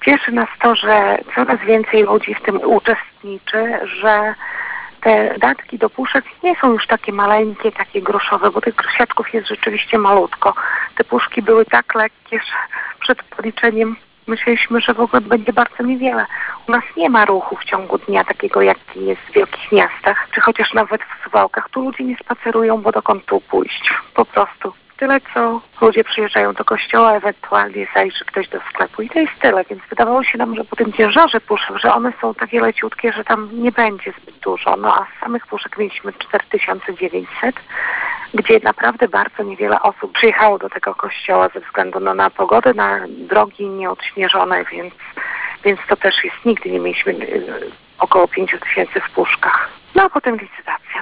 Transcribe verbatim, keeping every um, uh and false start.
Cieszy nas to, że coraz więcej ludzi w tym uczestniczy, że te datki do puszek nie są już takie maleńkie, takie groszowe, bo tych grosiaczków jest rzeczywiście malutko. Te puszki były tak lekkie, że przed policzeniem myśleliśmy, że w ogóle będzie bardzo niewiele. U nas nie ma ruchu w ciągu dnia takiego, jaki jest w wielkich miastach, czy chociaż nawet w Suwałkach. Tu ludzie nie spacerują, bo dokąd tu pójść. Po prostu tyle, co ludzie przyjeżdżają do kościoła, ewentualnie zajrzy ktoś do sklepu i to jest tyle. Więc wydawało się nam, że po tym ciężarze puszek, że one są takie leciutkie, że tam nie będzie zbyt dużo. No a z samych puszek mieliśmy cztery tysiące dziewięćset, gdzie naprawdę bardzo niewiele osób przyjechało do tego kościoła ze względu no, na pogodę, na drogi nieodśnieżone, więc, więc to też jest, nigdy nie mieliśmy y, około pięć tysięcy w puszkach. No a potem licytacja.